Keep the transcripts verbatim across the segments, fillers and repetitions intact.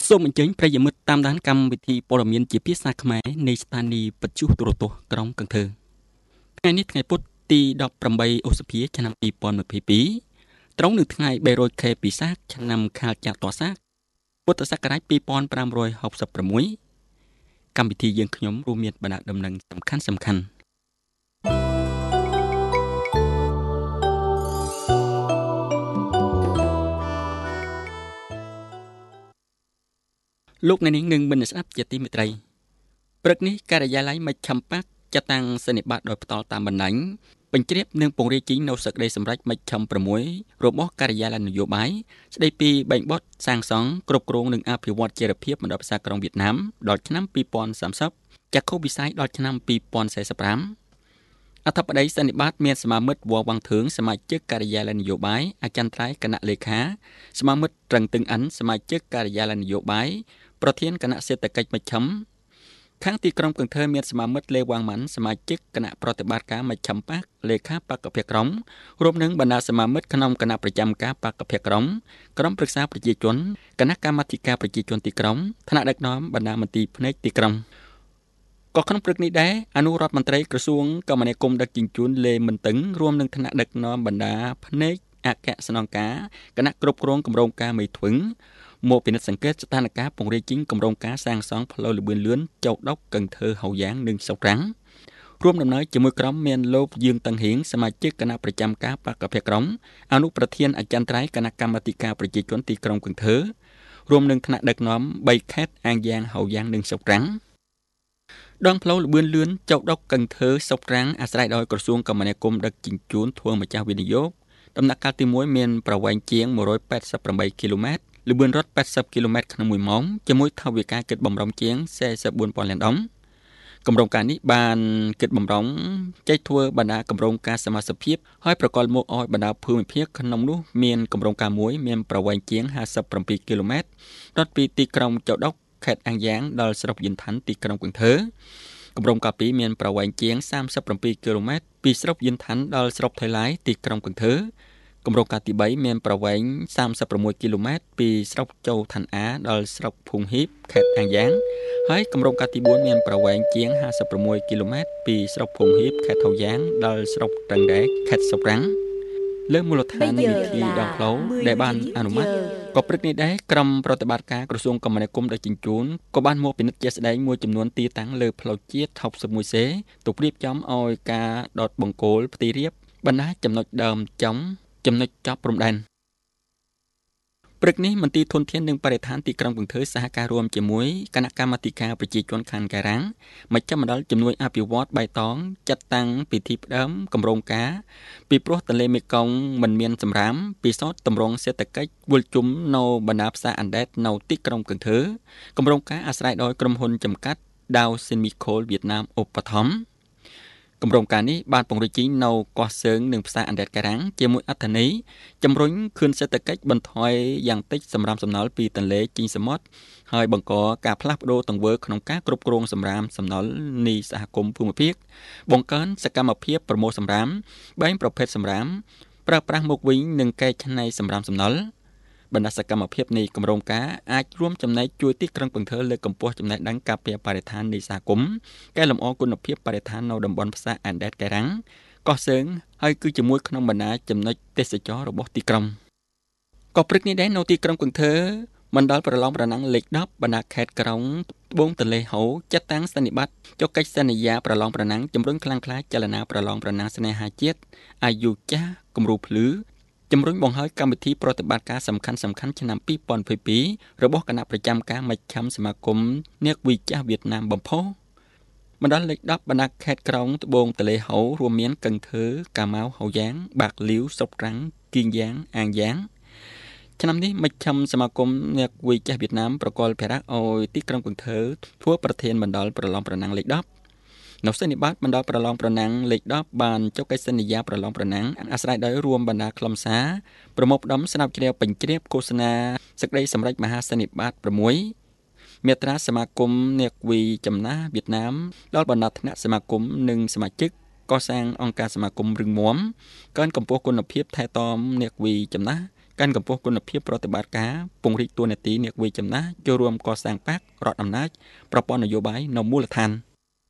សូមអញ្ជើញប្រិយមិត្តតាមដានកម្មវិធីព័ត៌មានជាភាសាខ្មែរនៃស្ថានីយ៍វិទ្យុទូរទស្សន៍ក្រុងកន្ធើថ្ងៃនេះថ្ងៃពុធទីដប់ប្រាំបីឧសភាឆ្នាំពីរពាន់ម្ភៃពីរត្រង់នៅថ្ងៃបីរយខែពិសាខឆ្នាំខាលចត្វាស័កពុទ្ធសករាជពីរពាន់ប្រាំរយហកសិបប្រាំមួយកម្មវិធីយើងខ្ញុំរួមមានបណ្ដាដំណឹងសំខាន់សំខាន់លោកអ្នកនាងនឹងមិនស្ដាប់ជាទីមេត្រីព្រឹកនេះការិយាល័យមជ្ឈិមបក្សចាត់តាំងសន្និបាតដោយផ្ទាល់តាមបណ្ដាញបញ្ជ្រាបនិងពង្រាយជីងនៅសេចក្តីសម្រេចមជ្ឈិមប្រាំមួយរបស់ការិយាល័យនយោបាយស្ដីពីបែងបត់សាងសង់គ្រប់គ្រងនិងអភិវឌ្ឍជារភាពមណ្ឌលភាសាក្រុងវៀតណាមដល់ឆ្នាំពីរពាន់សាមសិបចាក់ខុសវិស័យដល់ឆ្នាំពីរពាន់สี่สิบห้าអធិបតីសន្និបាតមានសមាមិត្តវ៉ាវ៉ាងធឿងសមាជិកការិយាល័យនយោបាយអចិន្ត្រៃយ៍គណៈលេខាសមាមិត្តត្រឹងទឹងអានសមាជិកការិយាល័យនយោបាយប្រធានគណៈសេដ្ឋកិច្ចមជ្ឈិមខាងទីក្រុងកន្ធើមានសមាមិត្តលេវ៉ាងម៉ាន់សមាជិកគណៈប្រតិបត្តិការមជ្ឈិមបក្សលេខាបកភិក្រុមរួមនឹងបណ្ដាសមាមិត្តក្នុងគណៈប្រចាំការបកភិក្រុមក្រុមប្រឹក្សាប្រជាជនគណៈកម្មាធិការប្រជាជនទីក្រុងថ្នាក់ដឹកនាំបណ្ដាមន្ទីរភ្នែកទីក្រុងក៏ក្នុងព្រឹកនេះដែរអនុរដ្ឋមន្ត្រីក្រសួងគមនាគមន៍ដឹកជញ្ជូនលេមិនតឹងរួមនឹងថ្នាក់ដឹកនាំបណ្ដាភ្នែកអគ្គស្នងការគណៈគ្រប់គ្រងគម្រោងការមេធឹងមកពិនិត្យសង្កេតស្ថានភាពពង្រាយជីងគម្រោងការសាងសង់ផ្លូវលបឿនលឿនចោកដុកកន្ធើហៅយ៉ាងនិងសុករាំងរួមដំណើរជាមួយក្រុមមានលោកយើងតឹងហៀងសមាជិកគណៈប្រចាំការបកភិក្រុមអនុប្រធានអចិន្ត្រៃយ៍គណៈកម្មាធិការប្រជាជនទីក្រុងកន្ធើរួមនឹងថ្នាក់ដឹកនាំបីខេត្តអាងយ៉ាងហៅយ៉ាងនិងសុករាំងដងផ្លូវលបឿនលឿនចោកដុកកន្ធើសុករាំងអាស្រ័យដោយក្រសួងគមនាគមន៍ដឹកជញ្ជូនធ្វើម្ចាស់វិនិយោគដំណាក់កាលទីមួយមានប្រវែងជាងមួយរយแปดสิบแปดគីឡូម៉ែត្រលបឿនរត់แปดสิบគីឡូម៉ែត្រក្នុងមួយម៉ោងជាមួយថវិកាគិតបំរុងជាងสี่สิบสี่ពាន់លានដុល្លារគម្រោងការនេះបានគិតបំរុងចែកធ្វើបណ្ដាគម្រោងការសមាជិកភាពហើយប្រកល់មកឲ្យបណ្ដាភូមិភាគក្នុងនោះមានគម្រោងការមួយមានប្រវែងជាងห้าสิบเจ็ดគីឡូម៉ែត្ររត់ពីទីក្រុងចៅដុកខេត្តអាំងយ៉ាងដល់ស្រុកយិនឋានទីក្រុងកន្ធើគម្រោងការពីរមានប្រវែងជាង三十七គីឡូម៉ែត្រពីស្រុកយិនឋានដល់ស្រុកថៃឡៃទីក្រុងកន្ធើគម្រោងការទីបីមានប្រវែង三十六គីឡូម៉ែត្រពីស្រុកchâuឋានអាដល់ស្រុកភូងហ៊ីបខេត្តអាំងយ៉ាងហើយគម្រោងការទីបួនមានប្រវែងជាងห้าสิบหกគីឡូម៉ែត្រពីស្រុកភូងហ៊ីបខេត្តថៅយ៉ាងដល់ស្រុកត្រឹងដែកខេត្តសុករាំងលើមូលដ្ឋាននៃវិធីដងផ្លូវដែលបានអនុម័តក៏ព្រឹកនេះដែរក្រុមប្រតិបត្តិការក្រសួងគមនាគមន៍ដឹកជញ្ជូនក៏បានមកពិនិត្យជាក់ស្ដែងមួយចំនួនទីតាំងលើផ្លូវជាតិហកសិបមួយសេទៅប្រៀបចំឲ្យការដុតបង្គោលផ្ទៃរាបបណ្ដាចំណុចដើមចំចំណុចចប់ព្រំដែនព្រឹកនេះមន្ទីរធនធាននិងបរិស្ថានទីក្រុងកន្ធើសហការរួមជាមួយគណៈកម្មាធិការប្រជាជនខណ្ឌកែរាំងមជ្ឈមណ្ឌលជំនួយអភិវឌ្ឍបៃតងចាត់តាំងពិធីផ្ដើមគម្រោងការពីព្រោះទន្លេមេគង្គមិនមានសម្រាមពិសោធន៍តម្រង់សេដ្ឋកិច្ចវិលជុំនៅបណ្ដាផ្សារអណ្ដែតនៅទីក្រុងកន្ធើគម្រោងការអាស្រ័យដោយក្រុមហ៊ុនចំកាត់ Dow Chemical វៀតណាមឧបត្ថម្ភគម្រោងការនេះបានពង្រីកជីងនៅកោះសើងនិងផ្សារអណ្ដែតកែរាំងជាមួយអត្ថន័យជំរុញខឿនសេដ្ឋកិច្ចបន្ថយយ៉ាងតិចសម្រាមសំណល់ពីទន្លេជីងសមុទ្រហើយបង្កការផ្លាស់ប្ដូរទង្វើក្នុងការគ្រប់គ្រងសម្រាមសំណល់នៃសហគមន៍ភូមិភាគបង្កើនសកម្មភាពប្រមូលសម្រាមបែងប្រភេទសម្រាមប្រើប្រាស់មកវិញនិងកែច្នៃសម្រាមសំណល់បណ្ដាសកម្មភាពនៃគម្រោងការអាចរួមចំណែកជួយទីក្រុងកន្ធើលើកកម្ពស់ចំណេះដឹងការពារបរិស្ថាននៃសហគមន៍កែលម្អគុណភាពបរិស្ថាននៅតំបន់ផ្សារអណ្ដែតកែរាំងកោះសើងហើយគឺជាមួយក្នុងបណ្ដាចំណុចទេសចររបស់ទីក្រុងក៏ព្រឹកនេះដែរនៅទីក្រុងកន្ធើមណ្ឌលប្រឡងប្រណាំងលេខដប់បណ្ដាខេត្តក្រុងត្បូងទន្លេហូចាត់តាំងសន្និបាតចុះកិច្ចសន្យាប្រឡងប្រណាំងជំរុញខ្លាំងក្លាចលនាប្រឡងប្រណាំងស្នេហាជាតិអាយុចាស់គំរូភ្លឺជំរុញបង្ហើយកម្មវិធីប្រតិបត្តិការសំខាន់សំខាន់ឆ្នាំពីរពាន់ម្ភៃពីររបស់គណៈប្រចាំការមជ្ឈិមសមាគមអ្នកវិចារវៀតណាមបំផុសមណ្ឌលលេខដប់បណ្ដាខេត្តក្រុងត្បូងទន្លេហូរួមមានកន្ធើកាម៉ៅហៅយ៉ាងបាក់លាវសុករាំងគីងយ៉ាងអាងយ៉ាងឆ្នាំនេះមជ្ឈិមសមាគមអ្នកវិចារវៀតណាមប្រកល់ភារៈឲ្យទីក្រុងកន្ធើធ្វើប្រធានមណ្ឌលប្រឡងប្រណាំងលេខដប់នៅសន្និបាតមណ្ឌលប្រឡងប្រណាំងលេខដប់បានចុះកិច្ចសន្យាប្រឡងប្រណាំងអាស្រ័យដោយរួមបណ្ដាខ្លឹមសារប្រមូលផ្ដុំស្នាបជ្រាវបញ្ជ្រាបឃោសនាសេចក្តីសម្រេចមហាសន្និបាតប្រាំមួយមេត្រាសមាគមអ្នកវិចំណាស់វៀតណាមដល់បណ្ដាថ្នាក់សមាគមនិងសមាជិកកសាងអង្គការសមាគមរឹងមាំកើនកម្ពស់គុណភាពថែទាំអ្នកវិចំណាស់កាន់កម្ពស់គុណភាពប្រតិបត្តិការពង្រីកតួនាទីអ្នកវិចំណាស់ចូលរួមកសាងបករដ្ឋអំណាចប្រព័ន្ធនយោបាយនៅមូលដ្ឋាន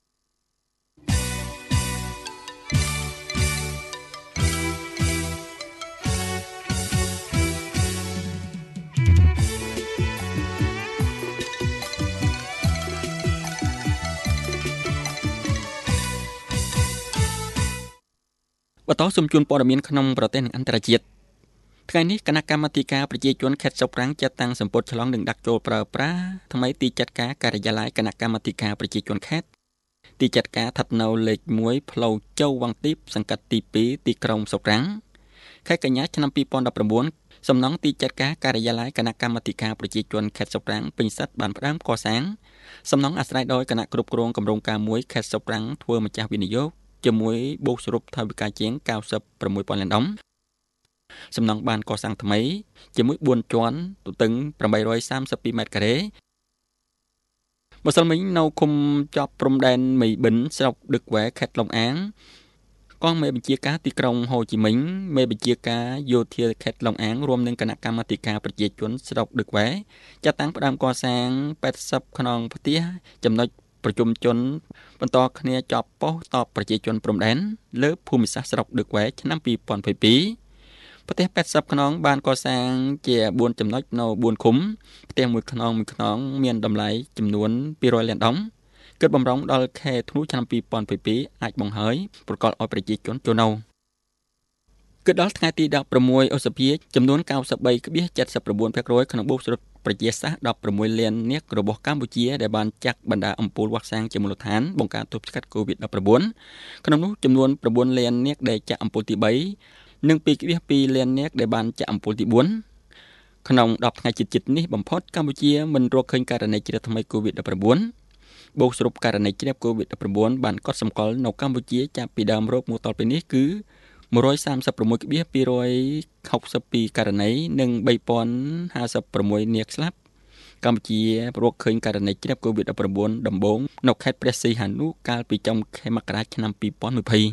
បន្តសូមជូនព័ត៌មានក្នុងប្រទេសនិងអន្តរជាតិថ្ងៃនេះគណៈកម្មាធិការប្រជាជនខេត្តសុប្រាំងចាត់តាំងសម្ពុតឆ្លងនិងដាក់ចូលប្រើប្រាស់ថ្មីទីចាត់ការការិយាល័យគណៈកម្មាធិការប្រជាជនខេត្តទីចាត់ការស្ថិតនៅលេខមួយផ្លូវជ័យវ៉ាងទីបសង្កាត់ទីពីរទីក្រុងសុប្រាំងខែកញ្ញាឆ្នាំពីរពាន់ដប់ប្រាំបួនសំណង់ទីចាត់ការការិយាល័យគណៈកម្មាធិការប្រជាជនខេត្តសុប្រាំងពេញសិទ្ធិបានផ្ដើមកសាងសំណង់អាស្រ័យដោយគណៈគ្រប់គ្រងគម្រោងការមួយខេត្តសុប្រាំងធ្វើម្ចាស់វិនិយោគជាមួយបូកសរុបថវិកាជាងកៅសិបប្រាំមួយពាន់លានដុល្លារសំណង់បានកសាងថ្មីជាមួយបួនជាន់ទទឹងប្រាំបីរយសាមសិបពីរម៉ែត្រការ៉េម្សិលមិញនៅឃុំជាប់ព្រំដែនមីបិនស្រុកដឹកវែខេត្តឡុងអាងកងមេបញ្ជាការទីក្រុងហូជីមិញមេបញ្ជាការយោធាខេត្តឡុងអាងរួមនឹងគណៈកម្មាធិការប្រជាជនស្រុកដឹកវែចាត់តាំងផ្ដើមកសាងប៉ែតសិបខ្នងផ្ទះចំណុចប្រជុំជនបន្តគ្នាជាប់ប៉ុស្តិ៍តបប្រជាជនព្រំដែនលើភូមិសាស្ត្រស្រុកដឹកវែឆ្នាំពីរពាន់ยี่สิบสองផ្ទះប៉ែតសិបខ្នងបានកសាងជាបួនចំណុចនៅបួនឃុំផ្ទះមួយខ្នងមួយខ្នងមានតម្លៃចំនួនពីររយលានដុល្លារគិតបំរុងដល់ខែធ្នូឆ្នាំពីរពាន់ยี่สิบสองអាចបង្ហើយប្រកបឲ្យប្រជាជនចូលនៅគិតដល់ថ្ងៃទីដប់ប្រាំមួយឧសភាចំនួនកៅសិបបីភាគចិតសិបប្រាំបួនភាគរយក្នុងបូកសរុបប្រជាសាស្ត្រដប់ប្រាំមួយលាននាក់របស់កម្ពុជាដែលបានចាក់បណ្ដាអំពូលវ៉ាក់សាំងជាមូលដ្ឋានបង្ការទប់ស្កាត់ កូវីដដប់ប្រាំបួន ក្នុងនោះចំនួនប្រាំបួនលាននាក់ដែលចាក់អំពូលទីបីនិងពីរភាគពីរលាននាក់ដែលបានចាក់អំពូលទីបួនក្នុងដប់ថ្ងៃជិតៗនេះបំផុតកម្ពុជាមិនរកឃើញករណីជ្រាបថ្មី កូវីដដប់ប្រាំបួន បូកសរុបករណីជ្រាប កូវីដដប់ប្រាំបួន បានកត់សម្គាល់នៅកម្ពុជាចាប់ពីដើមរោគមកដល់ពេលនេះគឺមួយរយសាមសិបប្រាំមួយពាន់ពីររយហកសិបពីរករណីនិង បីពាន់ห้าสิบប្រាំមួយនាក់ស្លាប់កម្ពុជារកឃើញករណីជ្រាប កូវីដដប់ប្រាំបួន ដំបូងនៅខេត្តព្រះសីហនុកាលពីចុងខែមករាឆ្នាំពីរពាន់ยี่สิบ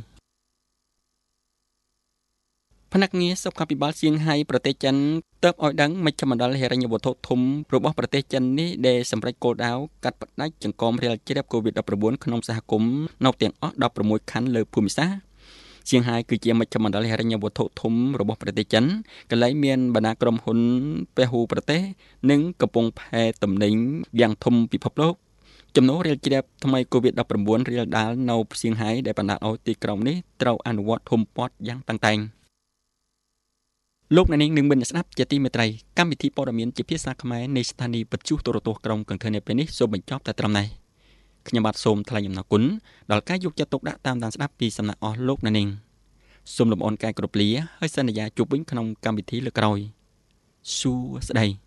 ភ្នាក់ងារសុខាភិបាលសៀងហៃប្រទេសចិនទើបឲ្យដឹងមជ្ឈមណ្ឌលហិរញ្ញវត្ថុធំរបស់ប្រទេសចិននេះដែលសម្រេចគោលដៅកាត់ផ្តាច់ចង្កូមរាលជ្រាប កូវីដដប់ប្រាំបួន ក្នុងសហគមន៍នៅទាំងអស់ដប់ប្រាំមួយខណ្ឌលើភូមិសាស្ត្រសៀងហៃគឺជាមជ្ឈមណ្ឌលហិរញ្ញវត្ថុធំរបស់ប្រទេសចិនកន្លែងមានបណ្ដាក្រុមហ៊ុនពហុប្រទេសនិងកំពុងផែទំនិញយ៉ាងធំពិភពលោកចំណូលរាលជ្រាបថ្មី កូវីដដប់ប្រាំបួន រាលដាលនៅសៀងហៃដែលបណ្ដាលឲ្យទីក្រុងនេះត្រូវអនុវត្តធំព័ទ្ធយ៉ាងតឹងតែងលោកអ្នកនាងនឹងមានស្ដាប់ជាទីមេត្រីកម្មវិធីព័ត៌មានជាភាសាខ្មែរនៃស្ថានីយ៍វិទ្យុទូរទស្សន៍ក្រុងកង្កែបពេលនេះសូមបញ្ចប់តែត្រឹមនេះខ្ញុំបាទសូមថ្លែងអំណរគុណដល់ការយកចិត្តទុកដាក់តាមដានស្ដាប់ពីសំណាក់អស់លោកអ្នកនាងសូមលំអរកាយគ្រប់លាហើយសន្យាជួបវិញក្នុងកម្មវិធីលើកក្រោយសួស្ដី